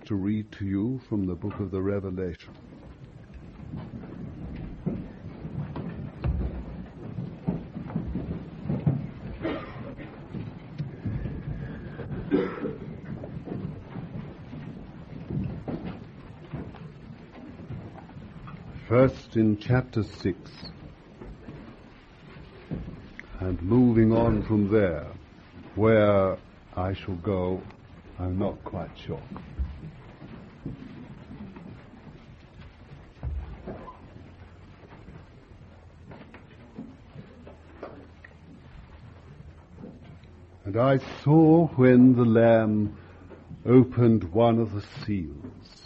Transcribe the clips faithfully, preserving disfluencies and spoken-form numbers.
to read to you from the book of the Revelation. First in chapter six, and moving on from there, where I shall go, I'm not quite sure. And I saw when the Lamb opened one of the seals,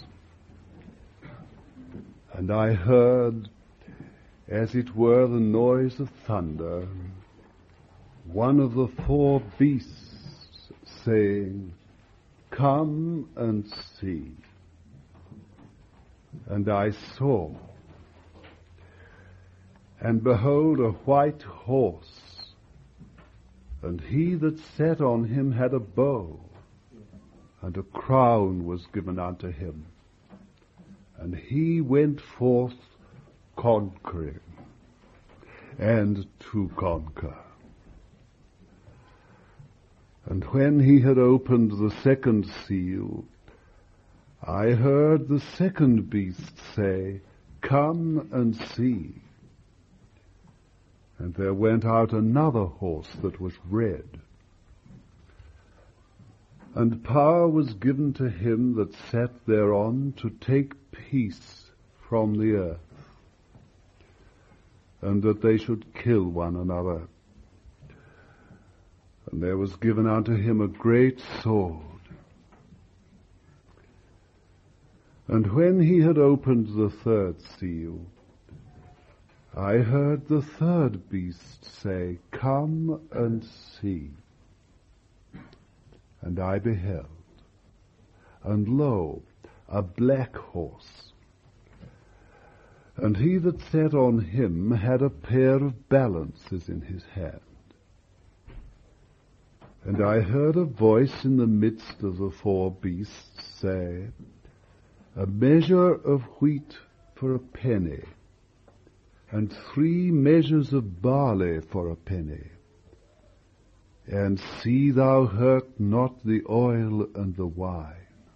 and I heard, as it were the noise of thunder, one of the four beasts saying, "Come and see." And I saw, and behold, a white horse, and he that sat on him had a bow, and a crown was given unto him. And he went forth conquering, and to conquer. And when he had opened the second seal, I heard the second beast say, "Come and see." And there went out another horse that was red. And power was given to him that sat thereon to take peace from the earth, and that they should kill one another. And there was given unto him a great sword. And when he had opened the third seal, I heard the third beast say, "Come and see." And I beheld, and lo, a black horse, and he that sat on him had a pair of balances in his hand. And I heard a voice in the midst of the four beasts say, "A measure of wheat for a penny, and three measures of barley for a penny. And see thou hurt not the oil and the wine."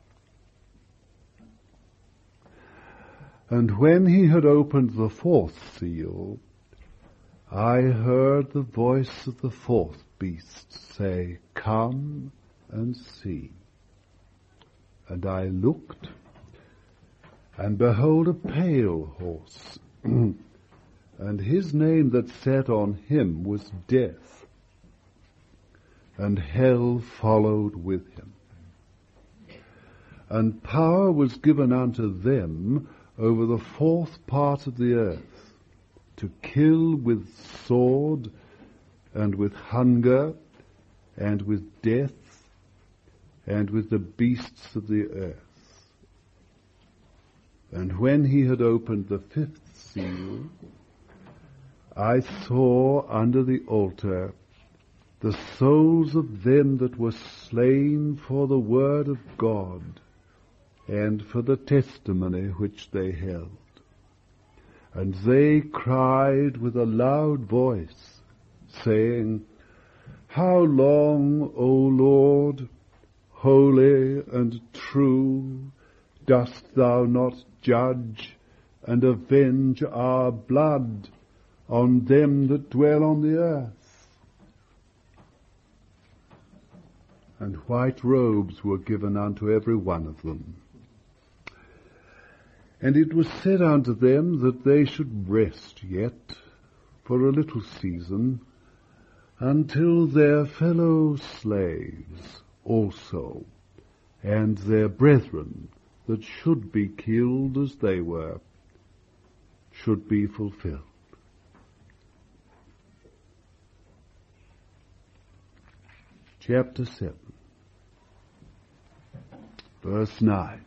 And when he had opened the fourth seal, I heard the voice of the fourth beast say, "Come and see." And I looked, and behold, a pale horse, and his name that sat on him was Death, and hell followed with him. And power was given unto them over the fourth part of the earth, to kill with sword, and with hunger, and with death, and with the beasts of the earth. And when he had opened the fifth seal, I saw under the altar the souls of them that were slain for the word of God, and for the testimony which they held. And they cried with a loud voice, saying, "How long, O Lord, holy and true, dost thou not judge and avenge our blood on them that dwell on the earth?" And white robes were given unto every one of them. And it was said unto them that they should rest yet for a little season, until their fellow slaves also, and their brethren that should be killed as they were, should be fulfilled. Chapter seven, verse nine.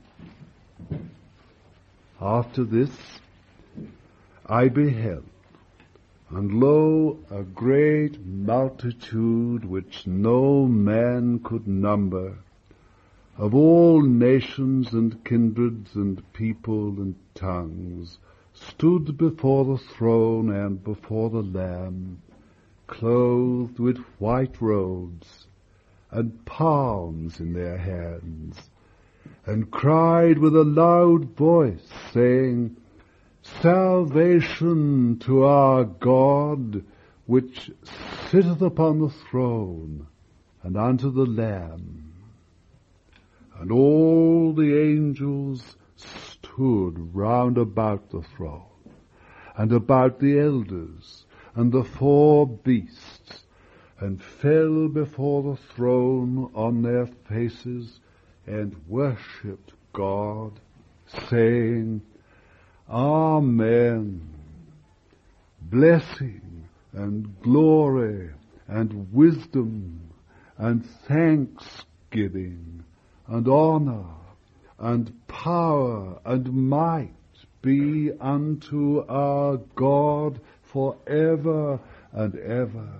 After this I beheld, and lo, a great multitude which no man could number, of all nations and kindreds and people and tongues, stood before the throne and before the Lamb, clothed with white robes and palms in their hands, and cried with a loud voice, saying, Salvation to our God, which sitteth upon the throne, and unto the Lamb. And all the angels stood round about the throne, and about the elders, and the four beasts, and fell before the throne on their faces, and worshipped God, saying, Amen. Blessing and glory and wisdom and thanksgiving and honor and power and might be unto our God forever and ever.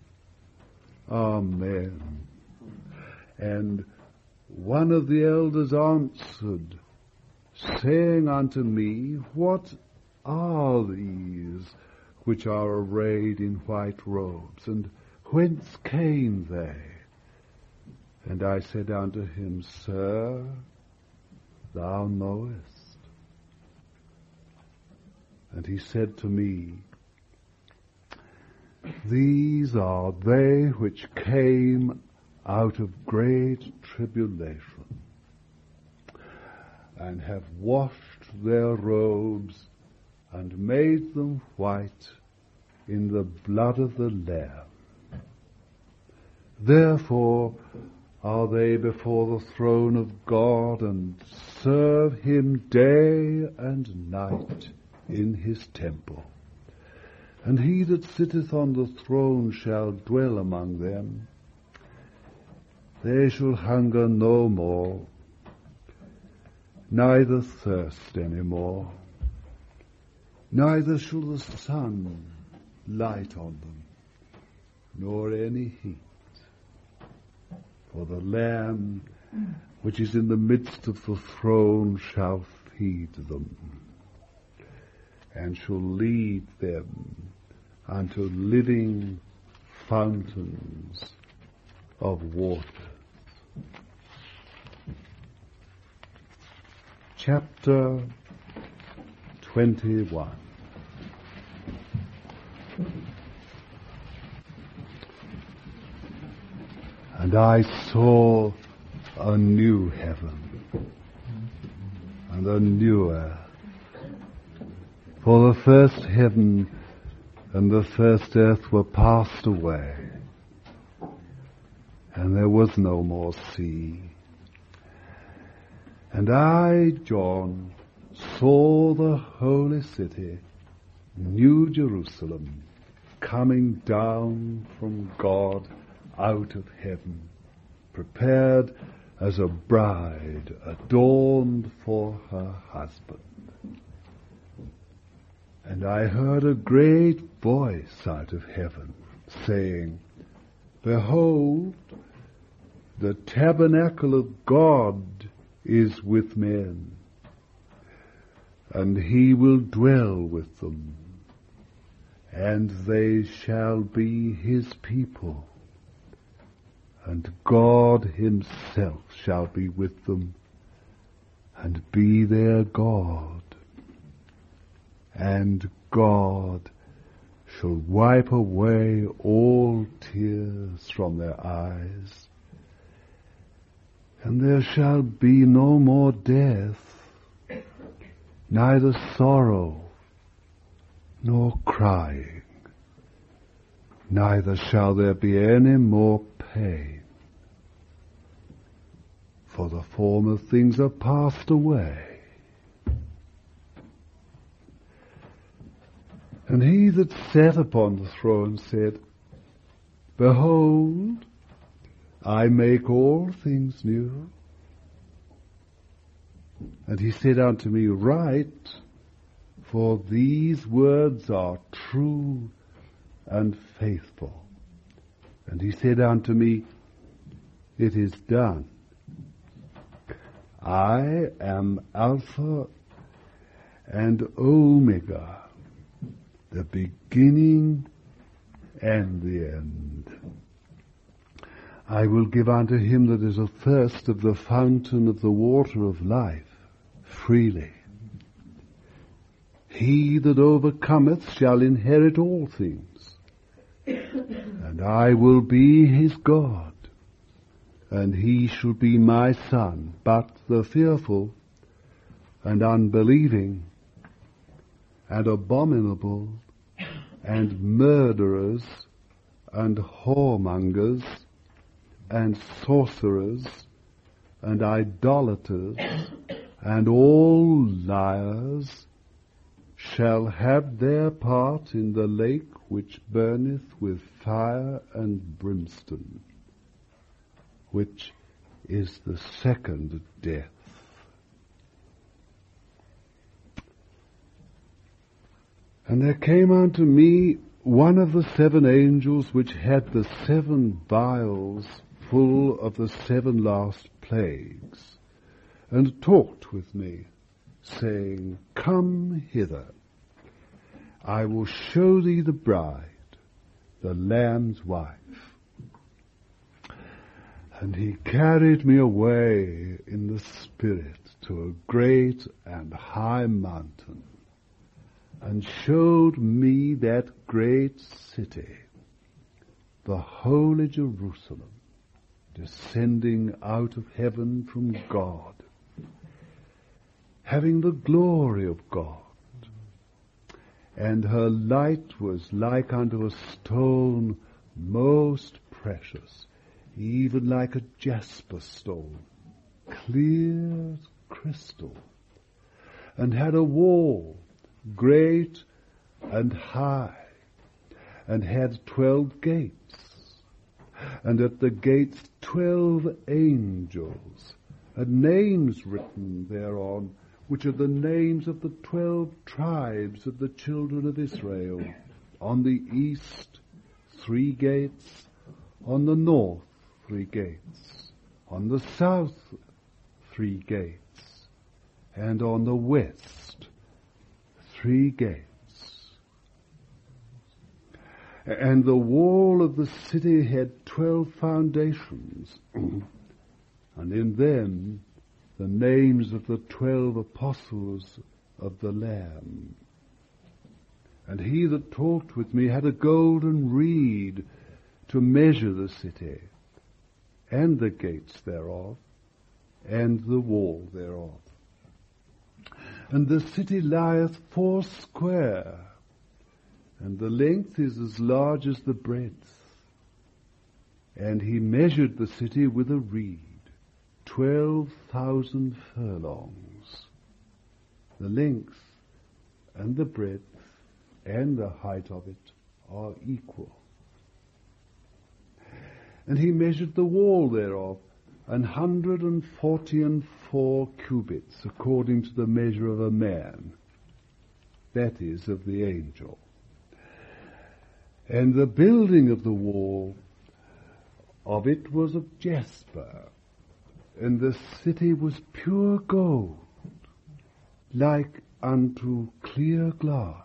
Amen. And one of the elders answered, saying unto me, What are these which are arrayed in white robes, and whence came they? And I said unto him, Sir, thou knowest. And he said to me, These are they which came out of great tribulation, and have washed their robes and made them white in the blood of the Lamb. Therefore are they before the throne of God, and serve him day and night in his temple. And he that sitteth on the throne shall dwell among them. They shall hunger no more, neither thirst any more, neither shall the sun light on them, nor any heat. For the Lamb which is in the midst of the throne shall feed them, and shall lead them unto living fountains of water. Chapter twenty-one. And I saw a new heaven and a new earth. For the first heaven and the first earth were passed away, and there was no more sea. And I, John, saw the holy city, New Jerusalem, coming down from God out of heaven, prepared as a bride adorned for her husband. And I heard a great voice out of heaven, saying, Behold, the tabernacle of God is with men, and he will dwell with them, and they shall be his people, and God himself shall be with them, and be their God, and God shall wipe away all tears from their eyes, and there shall be no more death, neither sorrow, nor crying, neither shall there be any more pain, for the former things are passed away. And he that sat upon the throne said, Behold, I make all things new. And he said unto me, Write, for these words are true and faithful. And he said unto me, It is done. I am Alpha and Omega, the beginning and the end. I will give unto him that is athirst of the fountain of the water of life freely. He that overcometh shall inherit all things, and I will be his God, and he shall be my son. But the fearful and unbelieving and abominable and murderers and whoremongers and sorcerers and idolaters and all liars shall have their part in the lake which burneth with fire and brimstone, which is the second death. And there came unto me one of the seven angels which had the seven vials full of the seven last plagues, and talked with me, saying, Come hither, I will show thee the bride, the Lamb's wife. And he carried me away in the Spirit to a great and high mountain, and showed me that great city, the holy Jerusalem, descending out of heaven from God, having the glory of God. And her light was like unto a stone most precious, even like a jasper stone, clear as crystal, and had a wall great and high, and had twelve gates, and at the gates twelve angels, and names written thereon, which are the names of the twelve tribes of the children of Israel. On the east, three gates, on the north, three gates, on the south, three gates, and on the west, three gates. And the wall of the city had twelve foundations, and in them the names of the twelve apostles of the Lamb. And he that talked with me had a golden reed to measure the city, and the gates thereof, and the wall thereof. And the city lieth foursquare, and the length is as large as the breadth. And he measured the city with a reed, twelve thousand furlongs. The length and the breadth and the height of it are equal. And he measured the wall thereof, an hundred and forty and four cubits, according to the measure of a man, that is, of the angel. And the building of the wall of it was of jasper, and the city was pure gold, like unto clear glass.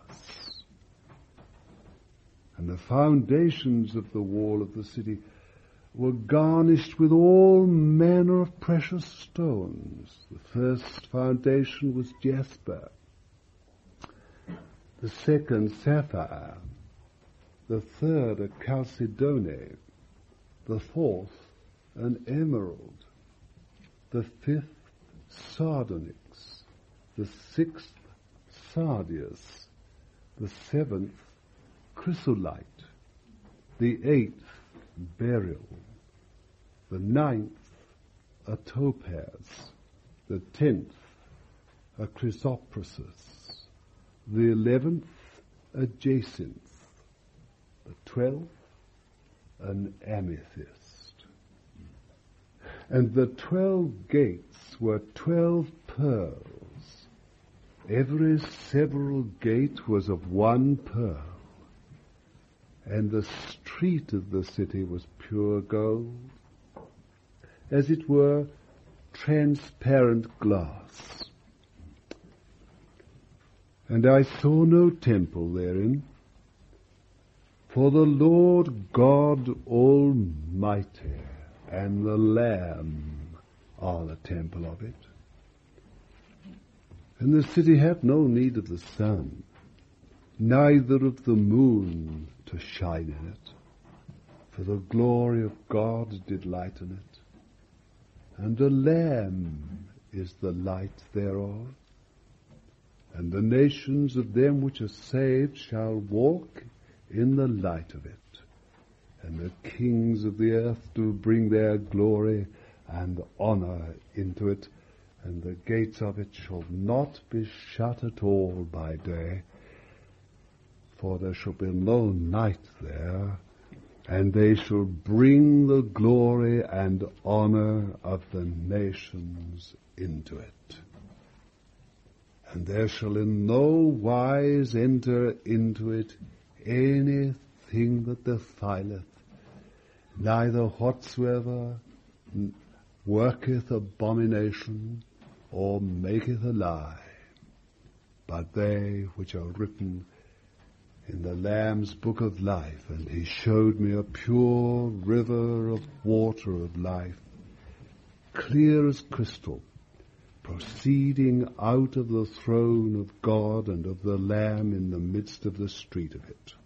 And the foundations of the wall of the city were garnished with all manner of precious stones. The first foundation was jasper, the second sapphire, the third a chalcedony, the fourth an emerald, the fifth sardonyx, the sixth sardius, the seventh chrysolite, the eighth beryl, the ninth a topaz, the tenth a chrysoprasus, the eleventh a jacinth, the twelfth an amethyst. And the twelve gates were twelve pearls. Every several gate was of one pearl. And the street of the city was pure gold, as it were transparent glass. And I saw no temple therein, for the Lord God Almighty and the Lamb are the temple of it. And the city had no need of the sun, neither of the moon to shine in it, for the glory of God did lighten it, and the Lamb is the light thereof. And the nations of them which are saved shall walk in the light of it, and the kings of the earth do bring their glory and honor into it, and the gates of it shall not be shut at all by day, for there shall be no night there, and they shall bring the glory and honor of the nations into it. And there shall in no wise enter into it anything that defileth, neither whatsoever worketh abomination, or maketh a lie, but they which are written in the Lamb's book of life. And he showed me a pure river of water of life, clear as crystal, proceeding out of the throne of God and of the Lamb in the midst of the street of it.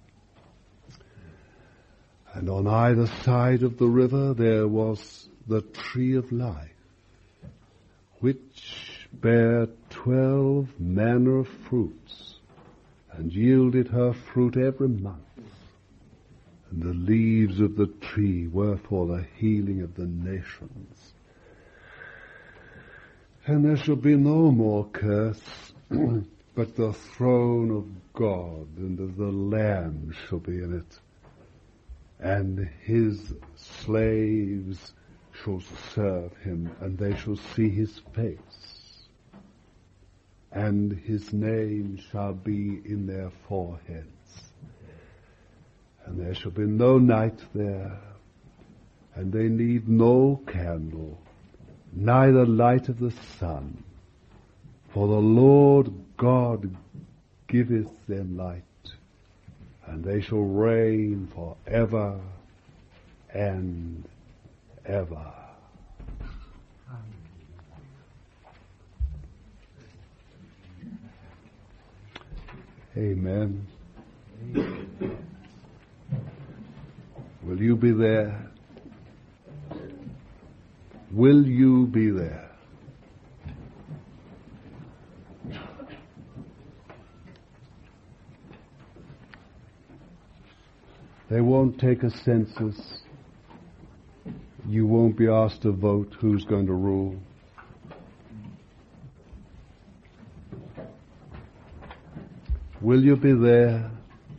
And on either side of the river there was the tree of life, which bare twelve manner of fruits, and yielded her fruit every month. And the leaves of the tree were for the healing of the nations. And there shall be no more curse, but the throne of God and of the Lamb shall be in it, and his slaves shall serve him, and they shall see his face, and his name shall be in their foreheads. And there shall be no night there, and they need no candle, neither light of the sun, for the Lord God giveth them light, and they shall reign for ever and ever. Amen. Will you be there? Will you be there? They won't take a census. You won't be asked to vote who's going to rule. Will you be there?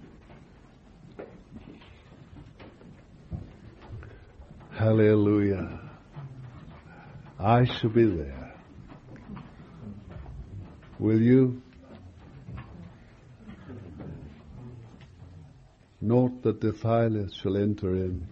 Hallelujah. I shall be there. Will you? Naught that defileth shall enter in.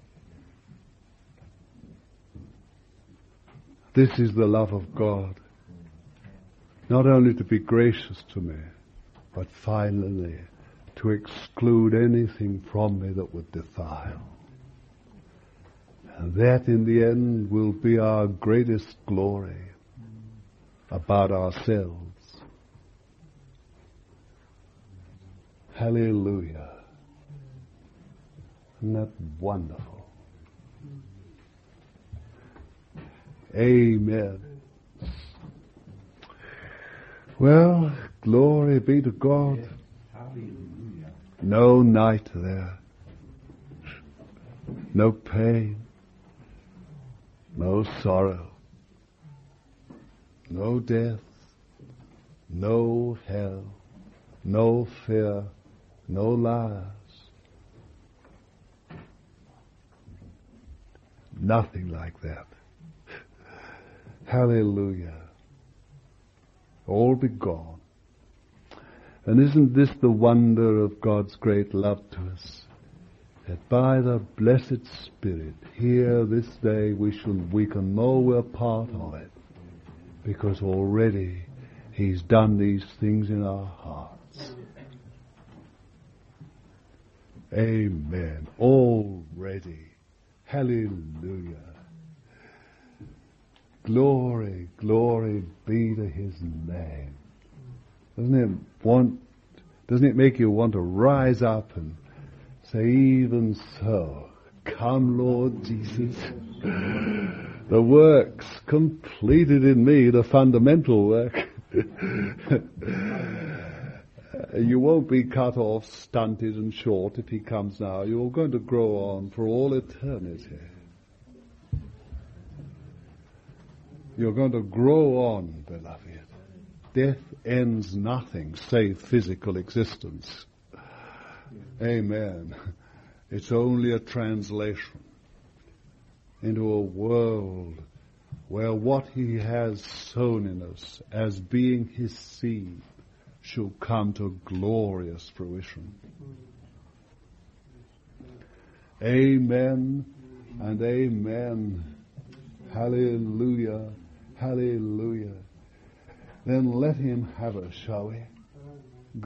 This is the love of God. Not only to be gracious to me, but finally to exclude anything from me that would defile. And that in the end will be our greatest glory about ourselves. Hallelujah. Isn't that wonderful? Amen. Well, glory be to God. No night there. No pain. No sorrow. No death. No hell. No fear. No lies. Nothing like that. Hallelujah. All be gone. And isn't this the wonder of God's great love to us? that by the blessed Spirit here this day we shall, we can know we're part of it, because already He's done these things in our hearts. Amen. Already. Hallelujah. Glory, glory be to His name. Doesn't it want, doesn't it make you want to rise up and say, even so, come Lord Jesus. The work's completed in me, the fundamental work. You won't be cut off, stunted and short if He comes now. You're going to grow on for all eternity. You're going to grow on, beloved. Death ends nothing save physical existence. Amen. It's only a translation into a world where what He has sown in us as being His seed shall come to glorious fruition. Amen and amen. Hallelujah. Hallelujah. Then let Him have us, shall we?